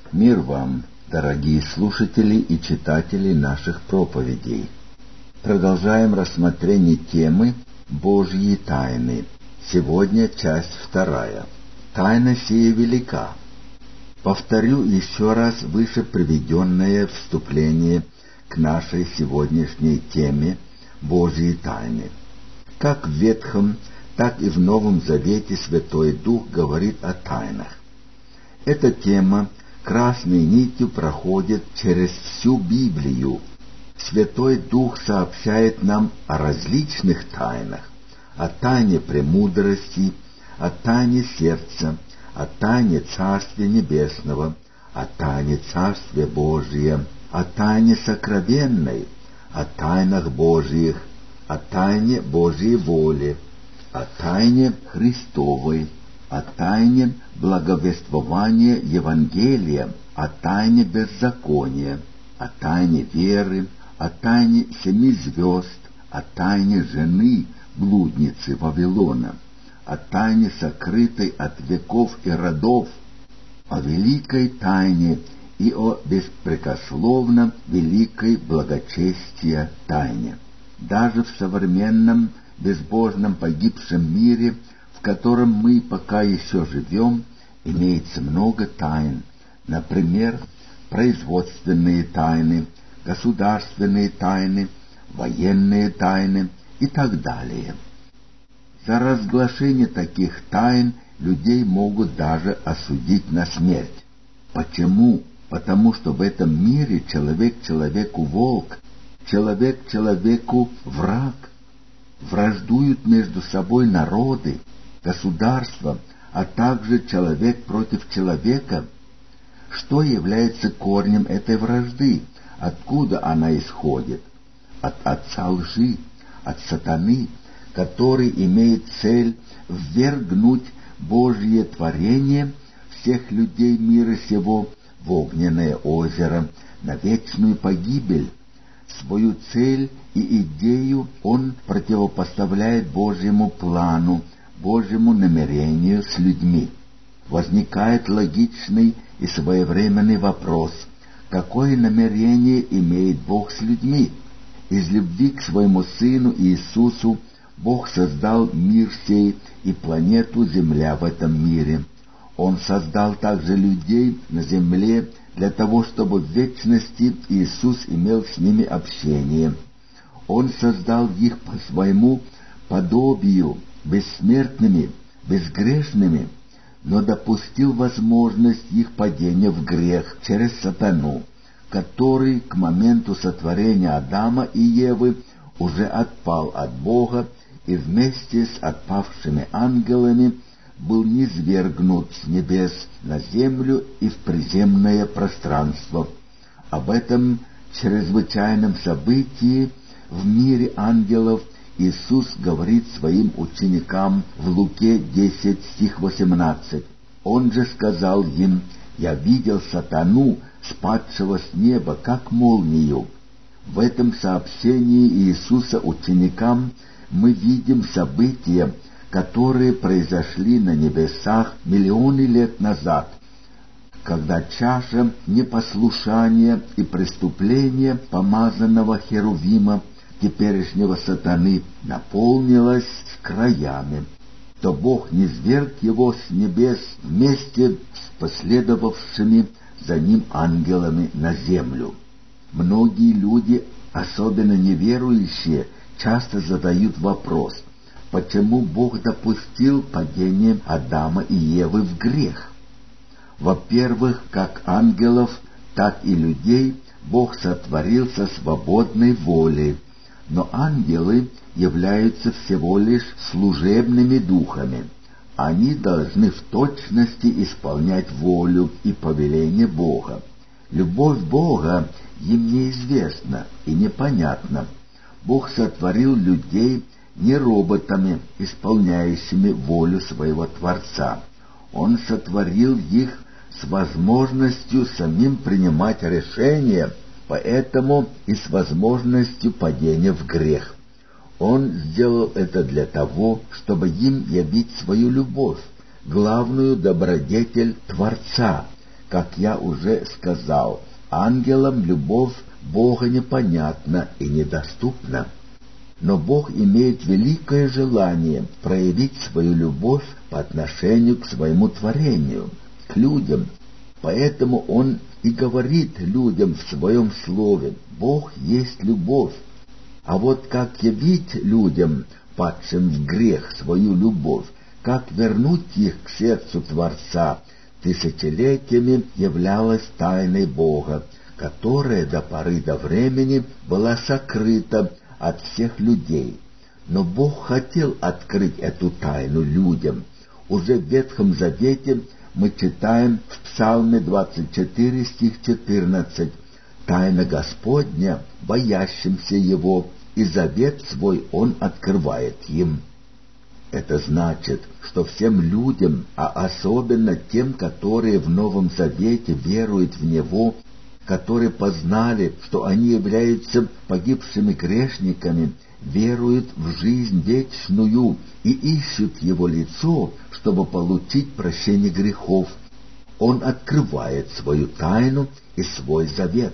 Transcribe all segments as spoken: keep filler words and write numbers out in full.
Мир вам, дорогие слушатели и читатели наших проповедей. Продолжаем рассмотрение темы «Божьи тайны». Сегодня часть вторая. Тайна сия велика. Повторю еще раз выше приведенное вступление к нашей сегодняшней теме «Божьи тайны». Как в Ветхом, так и в Новом Завете Святой Дух говорит о тайнах. Эта тема красной нитью проходит через всю Библию. Святой Дух сообщает нам о различных тайнах: о тайне премудрости, о тайне сердца, о тайне Царствия Небесного, о тайне Царствия Божия, о тайне сокровенной, о тайнах Божьих, о тайне Божьей воли, о тайне Христовой, о тайне благовествования Евангелия, о тайне беззакония, о тайне веры, о тайне семи звезд, о тайне жены, блудницы Вавилона, о тайне сокрытой от веков и родов, о великой тайне и о беспрекословно великой благочестия тайне. Даже в современном безбожном погибшем мире, в котором мы пока еще живем, имеется много тайн. Например, производственные тайны, государственные тайны, военные тайны и так далее. За разглашение таких тайн людей могут даже осудить на смерть. Почему? Потому что в этом мире человек человеку волк, человек человеку враг. Враждуют между собой народы, государства, а также человек против человека. Что является корнем этой вражды? Откуда она исходит? От отца лжи, от сатаны, который имеет цель ввергнуть Божье творение, всех людей мира сего, в огненное озеро, на вечную погибель. Свою цель и идею он противопоставляет Божьему плану, Божьему намерению с людьми. Возникает логичный и своевременный вопрос: какое намерение имеет Бог с людьми? Из любви к своему Сыну Иисусу Бог создал мир сей и планету Земля в этом мире. Он создал также людей на земле для того, чтобы в вечности Иисус имел с ними общение. Он создал их по своему подобию, бессмертными, безгрешными, но допустил возможность их падения в грех через сатану, который к моменту сотворения Адама и Евы уже отпал от Бога и вместе с отпавшими ангелами был низвергнут с небес на землю и в приземное пространство. Об этом чрезвычайном событии в мире ангелов Иисус говорит своим ученикам в Луке десять, стих восемнадцать. Он же сказал им: «Я видел сатану, спадшего с неба, как молнию». В этом сообщении Иисуса ученикам мы видим события, которые произошли на небесах миллионы лет назад, когда чаша непослушания и преступления помазанного Херувима, теперешнего сатаны, наполнилась с краями, то Бог низверг его с небес вместе с последовавшими за ним ангелами на землю. Многие люди, особенно неверующие, часто задают вопрос: почему Бог допустил падение Адама и Евы в грех? Во-первых, как ангелов, так и людей Бог сотворил со свободной волей, но ангелы являются всего лишь служебными духами. Они должны в точности исполнять волю и повеление Бога. Любовь Бога им неизвестна и непонятна. Бог сотворил людей не роботами, исполняющими волю своего Творца. Он сотворил их с возможностью самим принимать решения, поэтому и с возможностью падения в грех. Он сделал это для того, чтобы им явить свою любовь, главную добродетель Творца, как я уже сказал, ангелам любовь Бога непонятна и недоступна. Но Бог имеет великое желание проявить свою любовь по отношению к своему творению, к людям. Поэтому Он и говорит людям в Своем Слове: «Бог есть любовь». А вот как явить людям, падшим в грех, свою любовь, как вернуть их к сердцу Творца, тысячелетиями являлась тайной Бога, которая до поры до времени была сокрыта от всех людей. Но Бог хотел открыть эту тайну людям. Уже в Ветхом Завете мы читаем в Псалме двадцать четыре, стих четырнадцать: «Тайна Господня боящимся Его, и завет свой Он открывает им». Это значит, что всем людям, а особенно тем, которые в Новом Завете веруют в Него, которые познали, что они являются погибшими грешниками, веруют в жизнь вечную и ищут Его лицо, чтобы получить прощение грехов, Он открывает свою тайну и свой завет.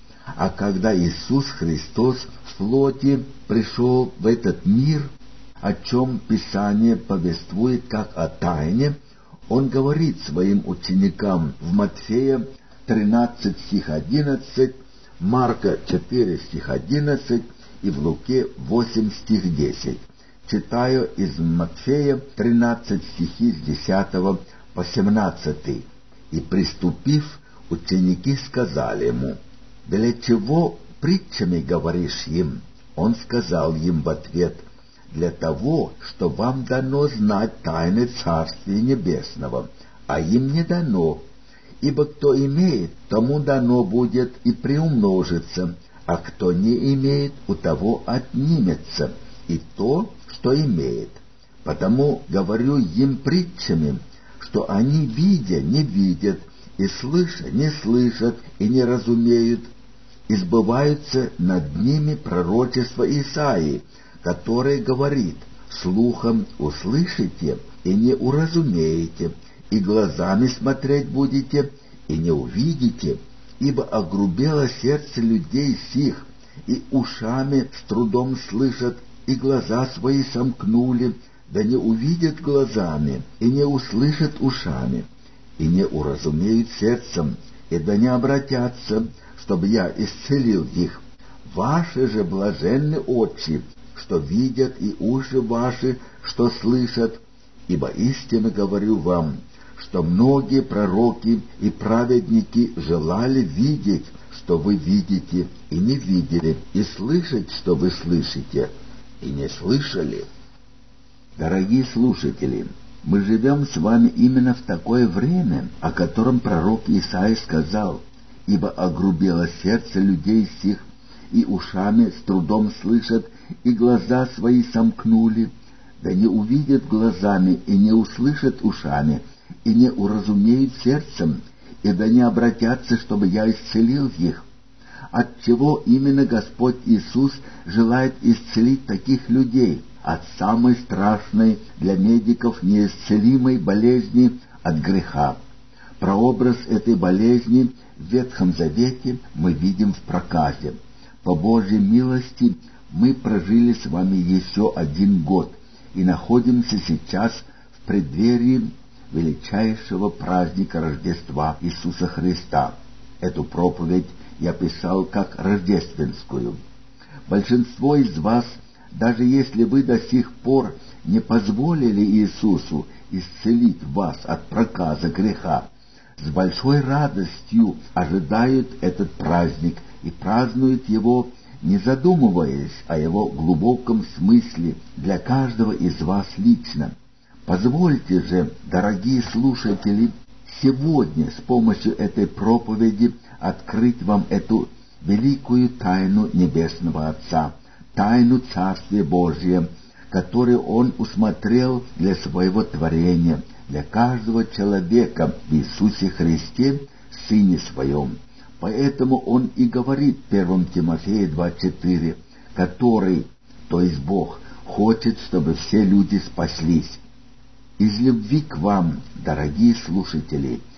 А когда Иисус Христос в плоти пришел в этот мир, о чем Писание повествует как о тайне, Он говорит своим ученикам в Матфея тринадцать, стих одиннадцать, Марка четыре, стих одиннадцать и в Луке восемь, стих десять. Читаю из Матфея тринадцать, стихи с десятого по семнадцатый. «И приступив, ученики сказали Ему: для чего притчами говоришь им?» Он сказал им в ответ: для того, что вам дано знать тайны Царствия Небесного, а им не дано. Ибо кто имеет, тому дано будет и приумножится, а кто не имеет, у того отнимется и то, что имеет. Потому говорю им притчами, что они, видя, не видят, и слыша, не слышат, и не разумеют, и сбываются над ними пророчество Исаии, которое говорит: слухом услышите и не уразумеете, и глазами смотреть будете и не увидите, ибо огрубело сердце людей сих, и ушами с трудом слышат, и глаза свои сомкнули, да не увидят глазами, и не услышат ушами, и не уразумеют сердцем, и да не обратятся, чтобы я исцелил их. Ваши же блаженны очи, что видят, и уши ваши, что слышат, ибо истинно говорю вам, что многие пророки и праведники желали видеть, что вы видите, и не видели, и слышать, что вы слышите, и не слышали. Дорогие слушатели, мы живем с вами именно в такое время, о котором пророк Исаия сказал: «Ибо огрубело сердце людей сих, и ушами с трудом слышат, и глаза свои сомкнули, да не увидят глазами, и не услышат ушами, и не уразумеют сердцем, и да не обратятся, чтобы я исцелил их». Отчего именно Господь Иисус желает исцелить таких людей? От самой страшной для медиков неисцелимой болезни, от греха. Прообраз этой болезни в Ветхом Завете мы видим в проказе. По Божьей милости мы прожили с вами еще один год и находимся сейчас в преддверии величайшего праздника Рождества Иисуса Христа. Эту проповедь я писал как рождественскую. Большинство из вас, даже если вы до сих пор не позволили Иисусу исцелить вас от проказа греха, с большой радостью ожидают этот праздник и празднуют его, не задумываясь о его глубоком смысле для каждого из вас лично. Позвольте же, дорогие слушатели, сегодня с помощью этой проповеди открыть вам эту великую тайну Небесного Отца, тайну Царствия Божия, которую Он усмотрел для своего творения, для каждого человека в Иисусе Христе, Сыне Своем. Поэтому Он и говорит в первом Тимофея два четыре, который, то есть Бог, хочет, чтобы все люди спаслись. Из любви к вам, дорогие слушатели,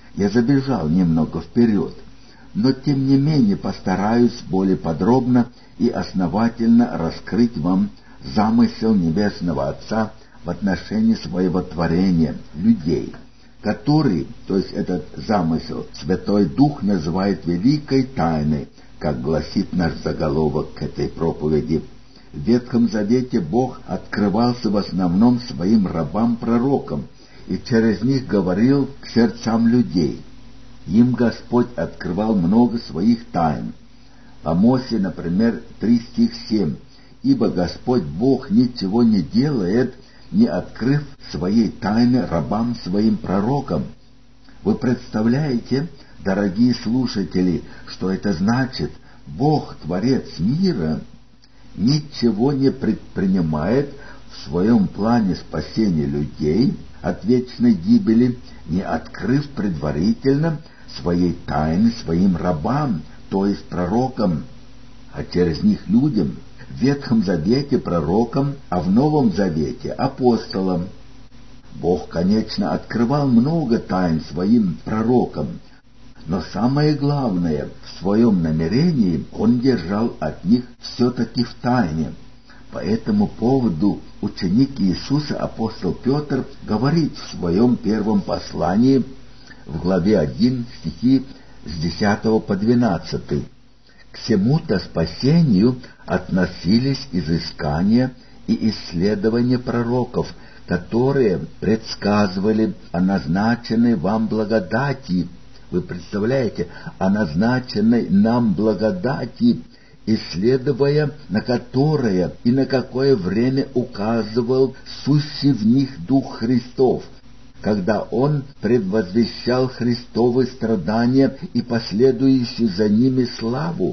Я забежал немного вперед, но тем не менее постараюсь более подробно и основательно раскрыть вам замысел Небесного Отца в отношении своего творения, людей, который, то есть этот замысел, Святой Дух называет великой тайной, как гласит наш заголовок к этой проповеди. В Ветхом Завете Бог открывался в основном своим рабам-пророкам и через них говорил к сердцам людей. Им Господь открывал много своих тайн. В Амосе, например, три стих семь. «Ибо Господь Бог ничего не делает, не открыв своей тайны рабам своим пророкам». Вы представляете, дорогие слушатели, что это значит? Бог, Творец мира, ничего не предпринимает в своем плане спасения людей от вечной гибели, не открыв предварительно своей тайны своим рабам, то есть пророкам, а через них людям. В Ветхом Завете пророкам, а в Новом Завете апостолам. Бог, конечно, открывал много тайн своим пророкам, но самое главное, в своем намерении Он держал от них все-таки в тайне. По этому поводу ученик Иисуса, апостол Петр, говорит в своем первом послании в главе один, стихи с десятого по двенадцатый. «К сему-то спасению относились изыскания и исследования пророков, которые предсказывали о назначенной вам благодати». Вы представляете, о назначенной нам благодати, исследуя на которое и на какое время указывал сущий в них Дух Христов, когда Он предвозвещал Христовы страдания и последующую за ними славу.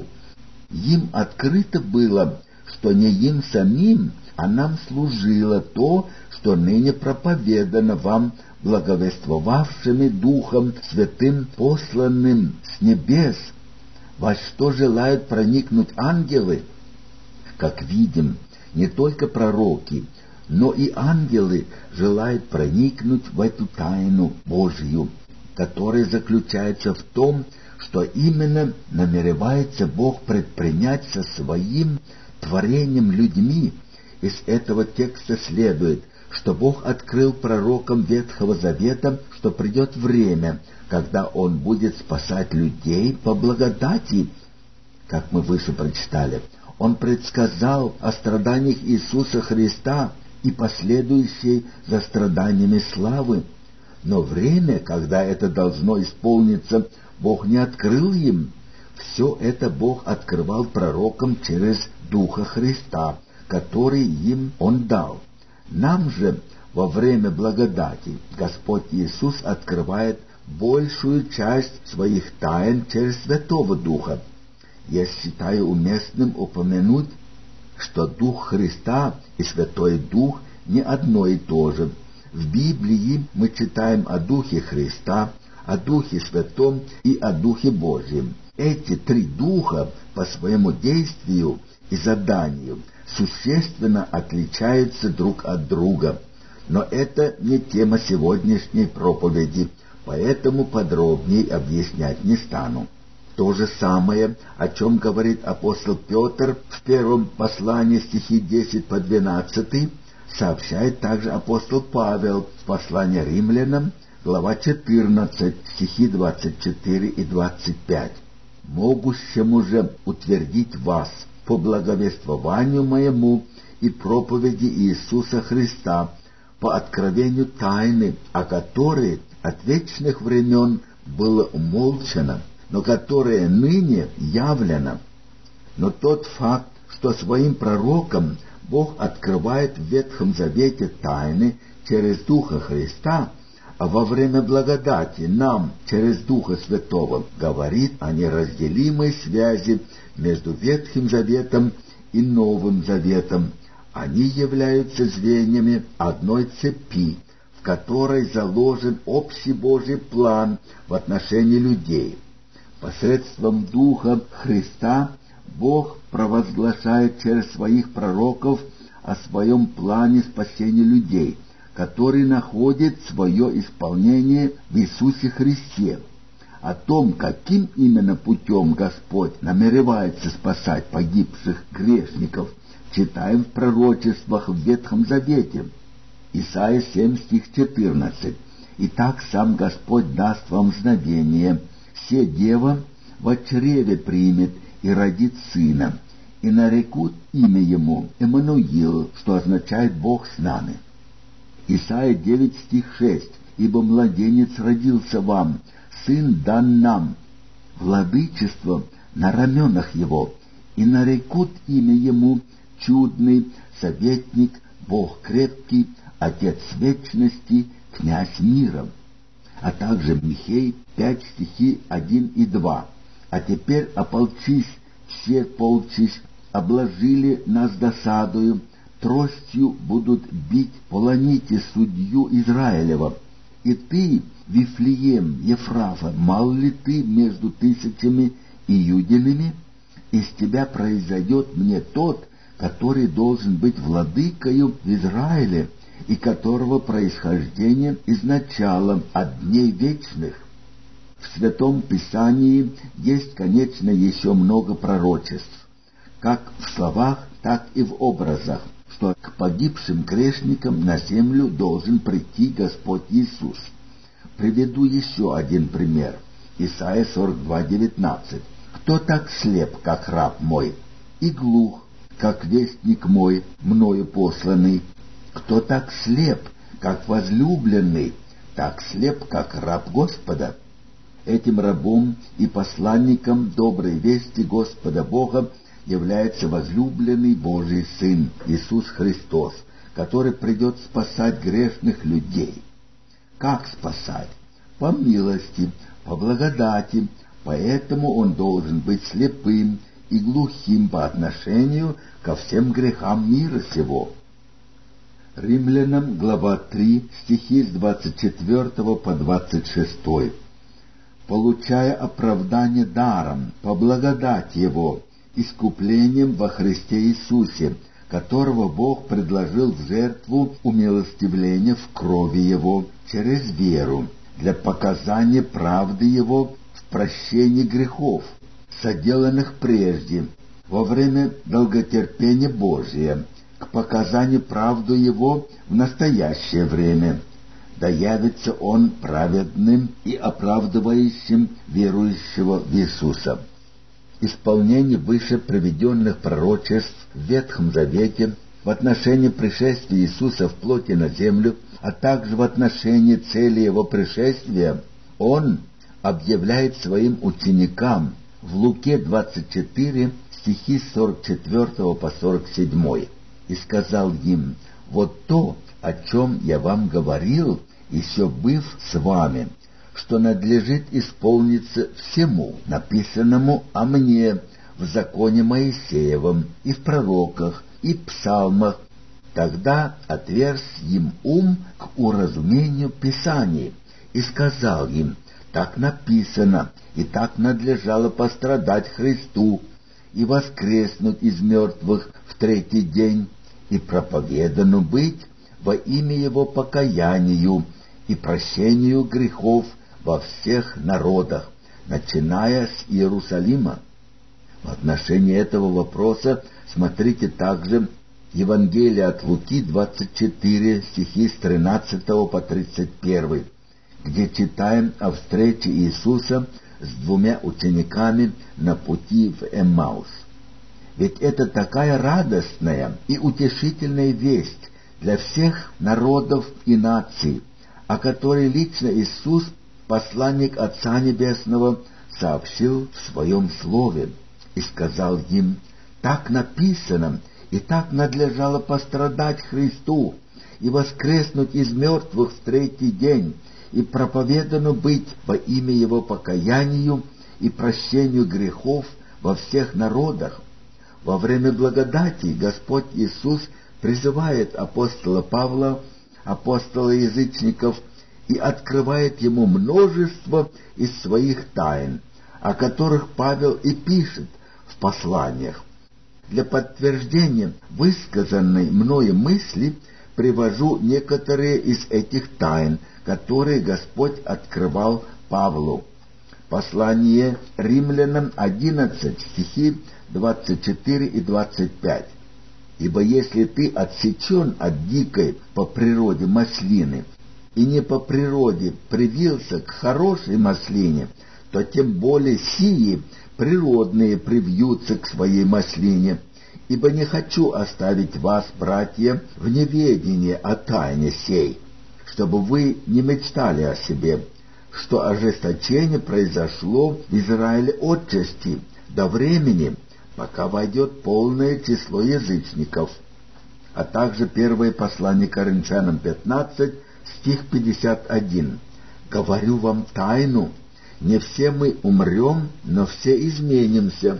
Им открыто было, что не им самим, а нам служило то, что ныне проповедано вам благовествовавшими Духом Святым, посланным с небес, во что желают проникнуть ангелы. Как видим, не только пророки, но и ангелы желают проникнуть в эту тайну Божью, которая заключается в том, что именно намеревается Бог предпринять со своим творением людьми. Из этого текста следует, что Бог открыл пророкам Ветхого Завета, что придет время, когда Он будет спасать людей по благодати. Как мы выше прочитали, Он предсказал о страданиях Иисуса Христа и последующей за страданиями славы. Но время, когда это должно исполниться, Бог не открыл им. Все это Бог открывал пророкам через Духа Христа, который им Он дал. Нам же во время благодати Господь Иисус открывает большую часть своих тайн через Святого Духа. Я считаю уместным упомянуть, что Дух Христа и Святой Дух не одно и то же. В Библии мы читаем о Духе Христа, о Духе Святом и о Духе Божьем. Эти три Духа по своему действию и заданию существенно отличаются друг от друга. Но это не тема сегодняшней проповеди, поэтому подробнее объяснять не стану. То же самое, о чем говорит апостол Петр в первом послании, стихи десять по двенадцать, сообщает также апостол Павел в послании римлянам, глава четырнадцать, стихи двадцать четыре и двадцать пять. «Могущему же утвердить вас по благовествованию моему и проповеди Иисуса Христа, по откровению тайны, о которой от вечных времен было умолчано, но которая ныне явлена». Но тот факт, что своим пророкам Бог открывает в Ветхом Завете тайны через Духа Христа, а во время благодати нам через Духа Святого, говорит о неразделимой связи между Ветхим Заветом и Новым Заветом. Они являются звеньями одной цепи, в которой заложен общий Божий план в отношении людей. Посредством Духа Христа Бог провозглашает через своих пророков о своем плане спасения людей, который находит свое исполнение в Иисусе Христе. О том, каким именно путем Господь намеревается спасать погибших грешников, читаем в пророчествах в Ветхом Завете. Исайя семь, стих четырнадцать. «Итак сам Господь даст вам знамение, се дева во чреве примет и родит сына, и нарекут имя ему Эммануил», что означает «Бог с нами». Исайя девять, стих шесть. «Ибо младенец родился вам, сын дан нам, владычество на раменах его, и нарекут имя ему Чудный, Советник, Бог крепкий, Отец вечности, Князь мира». А также Михей пять, стихи один и два. «А теперь ополчись, все полчись, обложили нас досадою, тростью будут бить, полоните судью Израилева. И ты, Вифлеем, Ефрафа, мал ли ты между тысячами иудиными? Из тебя произойдет мне тот, который должен быть владыкою в Израиле, и которого происхождение изначало от дней вечных». В Святом Писании есть, конечно, еще много пророчеств, как в словах, так и в образах, что к погибшим грешникам на землю должен прийти Господь Иисус. Приведу еще один пример. Исайя сорок два, девятнадцать. «Кто так слеп, как раб мой, и глух, как вестник мой, мною посланный? Кто так слеп, как возлюбленный, так слеп, как раб Господа?» Этим рабом и посланником доброй вести Господа Бога является возлюбленный Божий Сын Иисус Христос, который придет спасать грешных людей. Как спасать? По милости, по благодати, поэтому Он должен быть слепым и глухим по отношению ко всем грехам мира сего. Римлянам, глава три, стихи с двадцать четвёртого по двадцать шестой. «Получая оправдание даром, по благодати Его, искуплением во Христе Иисусе, которого Бог предложил в жертву умилостивления в крови Его через веру, для показания правды Его в прощении грехов, соделанных прежде, во время долготерпения Божия, к показанию правды Его в настоящее время. Да явится Он праведным и оправдывающим верующего в Иисуса». Исполнение выше приведенных пророчеств в Ветхом Завете в отношении пришествия Иисуса в плоти на землю, а также в отношении цели Его пришествия, Он объявляет своим ученикам в Луке двадцать четыре, стихи с сорок четвёртого по сорок седьмой. «И сказал им: вот то, о чем я вам говорил, еще быв с вами, что надлежит исполниться всему, написанному о мне в законе Моисеевом и в пророках и псалмах. Тогда отверз им ум к уразумению Писаний, и сказал им: так написано, и так надлежало пострадать Христу, и воскреснуть из мертвых в третий день, и проповедану быть во имя Его покаянию и прощению грехов во всех народах, начиная с Иерусалима». В отношении этого вопроса смотрите также Евангелие от Луки двадцать четыре, стихи с тринадцатого по тридцать первый, где читаем о встрече Иисуса с двумя учениками на пути в Эммаус. Ведь это такая радостная и утешительная весть для всех народов и наций, о которой лично Иисус, посланник Отца Небесного, сообщил в Своем Слове и сказал им: так написано, и так надлежало пострадать Христу, и воскреснуть из мертвых в третий день, и проповедану быть во имя Его покаянию и прощению грехов во всех народах. Во время благодати Господь Иисус призывает апостола Павла, апостола язычников, и открывает ему множество из своих тайн, о которых Павел и пишет в посланиях. Для подтверждения высказанной мною мысли привожу некоторые из этих тайн, которые Господь открывал Павлу. Послание Римлянам одиннадцать, стихи двадцать четыре и двадцать пять. «Ибо если ты отсечен от дикой по природе маслины и не по природе привился к хорошей маслине, то тем более сии природные привьются к своей маслине. Ибо не хочу оставить вас, братья, в неведении о тайне сей, чтобы вы не мечтали о себе, что ожесточение произошло в Израиле отчасти до времени, пока войдет полное число язычников». А также первое послание Коринфянам пятнадцать, стих пятьдесят один. «Говорю вам тайну, не все мы умрем, но все изменимся».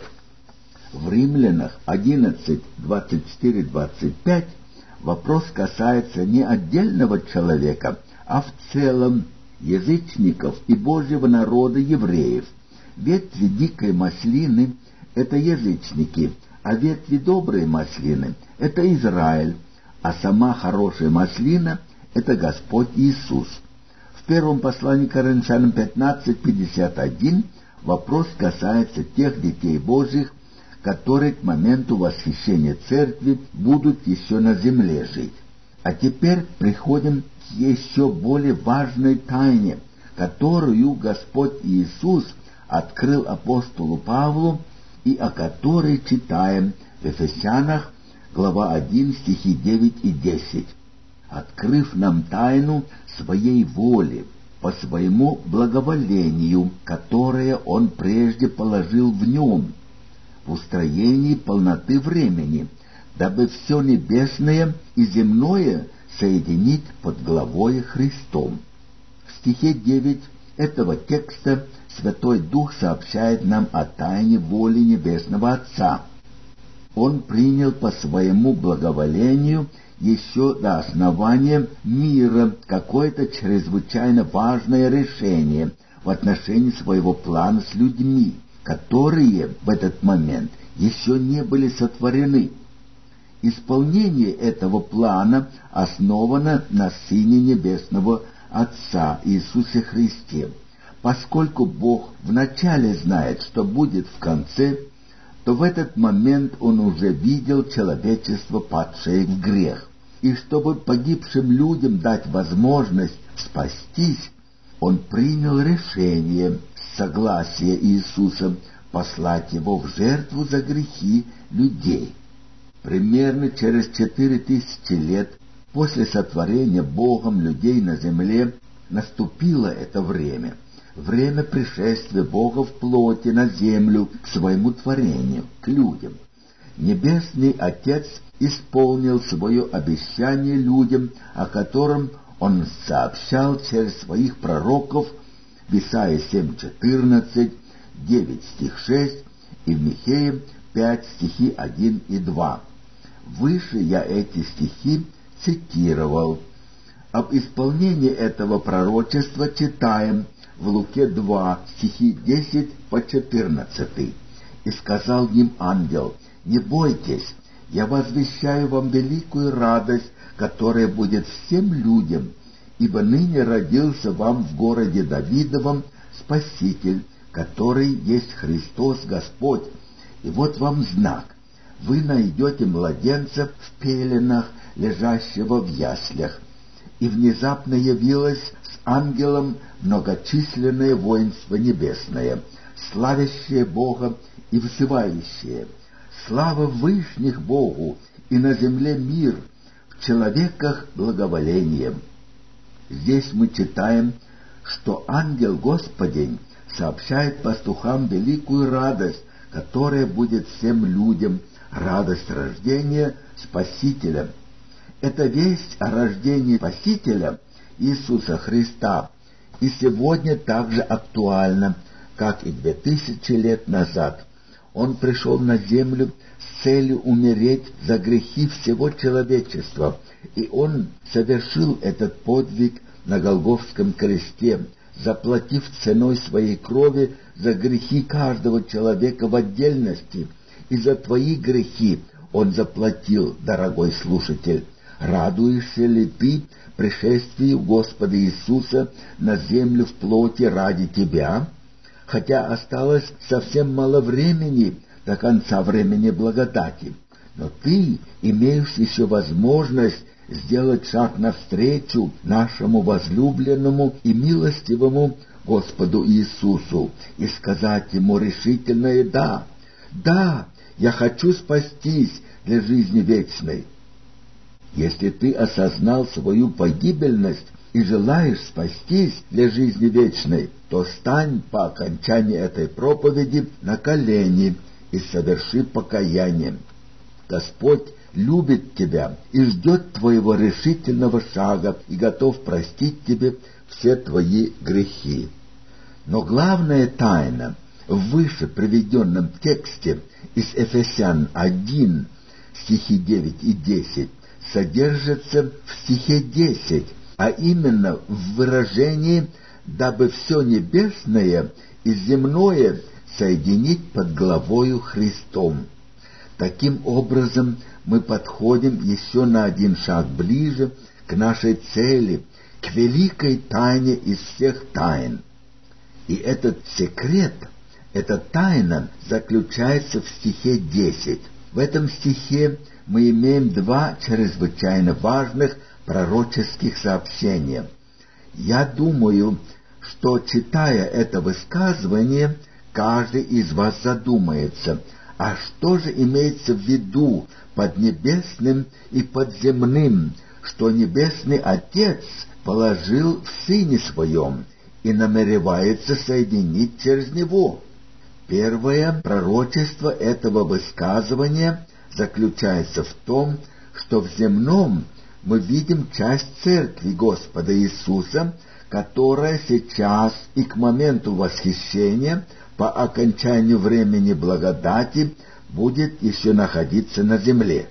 В Римлянах одиннадцать, двадцать четыре, двадцать пять вопрос касается не отдельного человека, а в целом язычников и Божьего народа евреев. Ветви дикой маслины — это язычники, а ветви доброй маслины — это Израиль, а сама хорошая маслина — это Господь Иисус. В первом послании Коринфянам пятнадцать, пятьдесят один вопрос касается тех детей Божьих, которые к моменту восхищения церкви будут еще на земле жить. А теперь приходим к еще более важной тайне, которую Господь Иисус открыл апостолу Павлу и о которой читаем в Ефесянах, глава один, стихи девять и десять. «Открыв нам тайну своей воли, по своему благоволению, которое Он прежде положил в Нем, в устроении полноты времени, дабы все небесное и земное соединить под главой Христом». В стихе девять этого текста Святой Дух сообщает нам о тайне воли Небесного Отца. Он принял по своему благоволению еще до основания мира какое-то чрезвычайно важное решение в отношении своего плана с людьми, которые в этот момент еще не были сотворены. Исполнение этого плана основано на Сыне Небесного Отца Иисусе Христе. Поскольку Бог вначале знает, что будет в конце, то в этот момент Он уже видел человечество, падшее в грех. И чтобы погибшим людям дать возможность спастись, Он принял решение с согласия Иисуса послать Его в жертву за грехи людей. Примерно через четыре тысячи лет после сотворения Богом людей на земле наступило это время, время пришествия Бога в плоти на землю к своему творению, к людям. Небесный Отец исполнил свое обещание людям, о котором Он сообщал через своих пророков в Исаии семь, четырнадцать, девять, стих шесть и в Михея пять, стихи один и два. Выше я эти стихи цитировал. Об исполнении этого пророчества читаем в Луке два, стихи десять по четырнадцать. «И сказал им ангел: не бойтесь, я возвещаю вам великую радость, которая будет всем людям, ибо ныне родился вам в городе Давидовом Спаситель, который есть Христос Господь. И вот вам знак: вы найдете младенца в пеленах, лежащего в яслях». И внезапно явилось с ангелом многочисленное воинство небесное, славящее Бога и взывающее: «Слава вышних Богу, и на земле мир, в человеках благоволение». Здесь мы читаем, что ангел Господень сообщает пастухам великую радость, которая будет всем людям, радость рождения Спасителя. Эта весть о рождении Спасителя Иисуса Христа и сегодня так же актуальна, как и две тысячи лет назад. Он пришел на землю с целью умереть за грехи всего человечества, и Он совершил этот подвиг на Голгофском кресте, заплатив ценой своей крови за грехи каждого человека в отдельности, и за твои грехи Он заплатил, дорогой слушатель. Радуешься ли ты пришествию Господа Иисуса на землю в плоти ради тебя? Хотя осталось совсем мало времени до конца времени благодати, но ты имеешь еще возможность сделать шаг навстречу нашему возлюбленному и милостивому Господу Иисусу и сказать Ему решительное «Да, да, я хочу спастись для жизни вечной». Если ты осознал свою погибельность и желаешь спастись для жизни вечной, то стань по окончании этой проповеди на колени и соверши покаяние. Господь любит тебя и ждет твоего решительного шага и готов простить тебе все твои грехи. Но главная тайна в выше приведенном тексте из Ефесян один, стихи девять и десять, содержится в стихе десять, а именно в выражении «дабы все небесное и земное соединить под главою Христом». Таким образом, мы подходим еще на один шаг ближе к нашей цели, к великой тайне из всех тайн. И этот секрет, эта тайна заключается в стихе десять. В этом стихе мы имеем два чрезвычайно важных пророческих сообщения. Я думаю, что, читая это высказывание, каждый из вас задумается, а что же имеется в виду под небесным и под земным, что Небесный Отец положил в Сыне Своем и намеревается соединить через Него? Первое пророчество этого высказывания заключается в том, что в земном мы видим часть Церкви Господа Иисуса, которая сейчас и к моменту восхищения по окончанию времени благодати будет еще находиться на земле.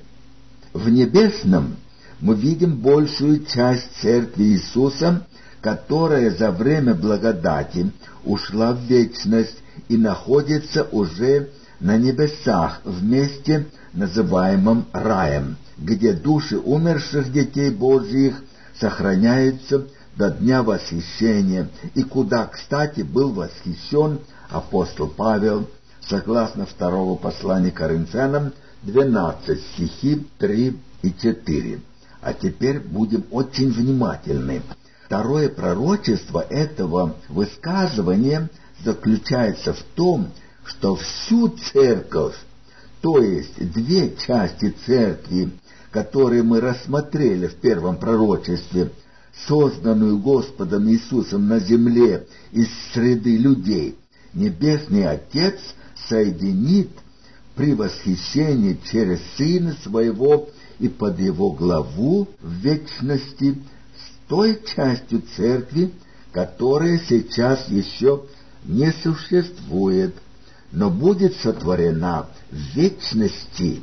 В небесном мы видим большую часть Церкви Иисуса, которая за время благодати ушла в вечность и находится уже на небесах в месте, называемом раем, где души умерших детей Божьих сохраняются до дня восхищения, и куда, кстати, был восхищен апостол Павел, согласно второго послания Коринфянам двенадцать, стихи три и четыре. А теперь будем очень внимательны. Второе пророчество этого высказывания заключается в том, что всю церковь, то есть две части церкви, которые мы рассмотрели в первом пророчестве, созданную Господом Иисусом на земле из среды людей, Небесный Отец соединит при восхищении через Сына Своего и под Его главу в вечности с той частью церкви, которая сейчас еще не существует, но будет сотворена в вечности.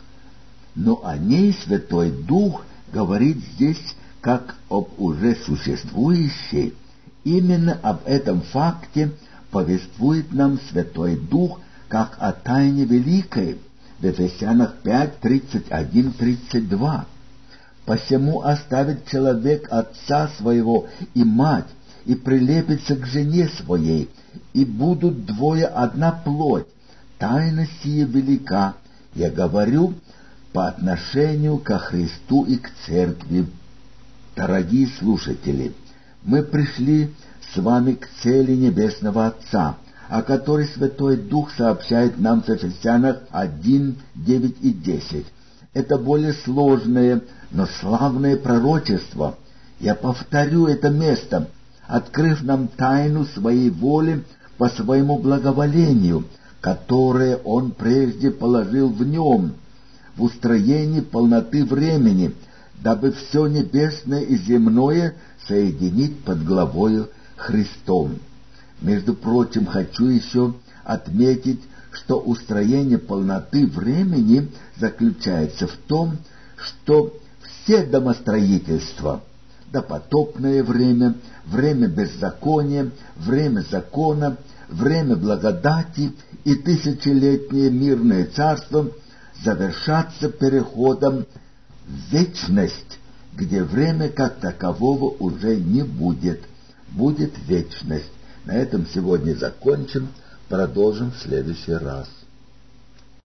Но о ней Святой Дух говорит здесь как об уже существующей. Именно об этом факте повествует нам Святой Дух как о тайне великой в Ефесянах пять, тридцать один тридцать два. «Посему оставит человек отца своего и мать, и прилепится к жене своей, и будут двое одна плоть. Тайна сия велика, я говорю, по отношению ко Христу и к Церкви». Дорогие слушатели, мы пришли с вами к цели Небесного Отца, о которой Святой Дух сообщает нам в Ефесянах один, девять и десять. Это более сложное, но славное пророчество. Я повторю это место, открыв нам тайну своей воли по своему благоволению, которое Он прежде положил в нем, в устроении полноты времени, дабы все небесное и земное соединить под главою Христом. Между прочим, хочу еще отметить, что устроение полноты времени заключается в том, что все домостроительства, допотопное время, время беззакония, время закона, время благодати и тысячелетнее мирное царство завершатся переходом вечность, где время как такового уже не будет. Будет вечность. На этом сегодня закончим. Продолжим в следующий раз.